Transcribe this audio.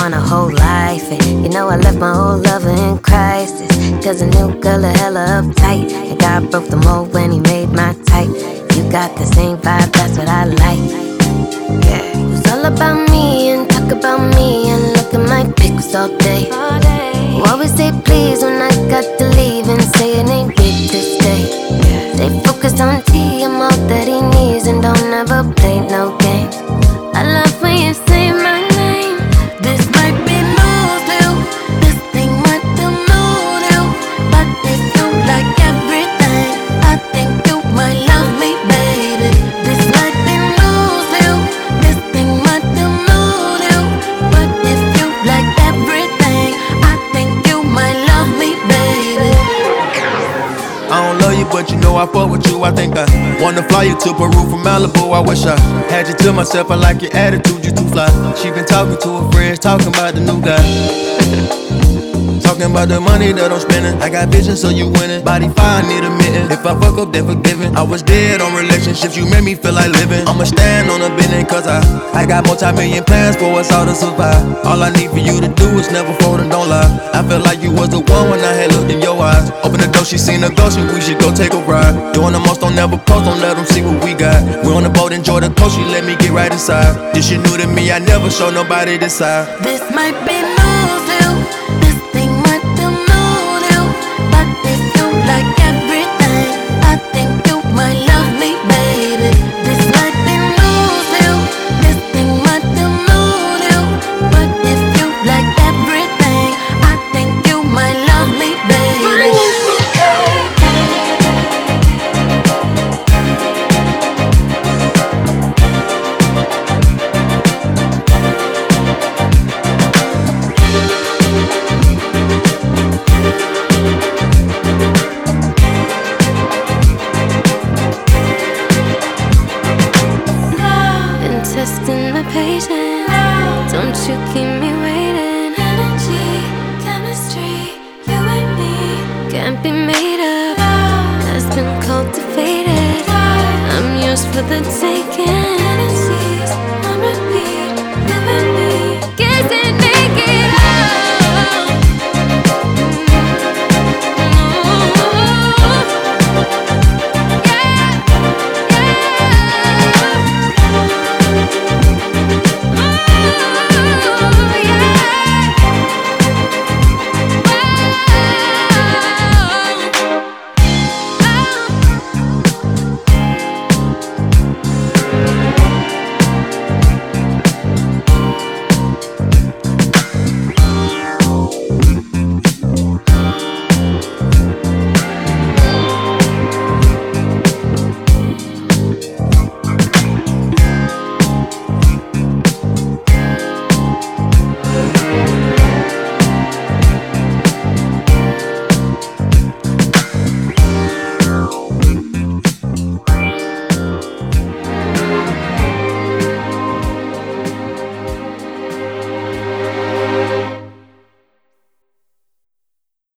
want a whole life. And you know I left my old lover in crisis, cause a new girl a hella uptight. And God broke the mold when he made my type. You got the same vibe, that's what I like. Yeah, it's all about me and talk about me and look at my pics all day. Who always say please when I got to leave and say it ain't big to stay. Stay focused on T, I'm all that he needs and don't ever play no games. I love when you say my name. This might be news new, this thing might be new new, but if you like everything, I think you might love me, baby. This might be news new, this thing might be new new, but if you like everything, I think you might love me, baby. I don't love you, but you know I fuck with you. I think I wanna fly you to Peru from Malibu. I wish I had you to myself. I like your attitude, you too fly. She been talking to her friends, talking about the new guy. Talking about the money that I'm spending. I got vision, so you winning. Body fine, need a mitten. If I fuck up, then forgiven. I was dead on relationships, you made me feel like living. I'ma stand on a business, cause I got multi-million plans for us all to survive. All I need for you to do is never fold and don't lie. I felt like you was the one when I had looked in your eyes. Open the door, she seen a ghost, and we should go take a ride. Doing the most, don't never post, don't let them see what we got. We on the boat, enjoy the coast, she let me get right inside. This shit new to me, I never show nobody this side. This might be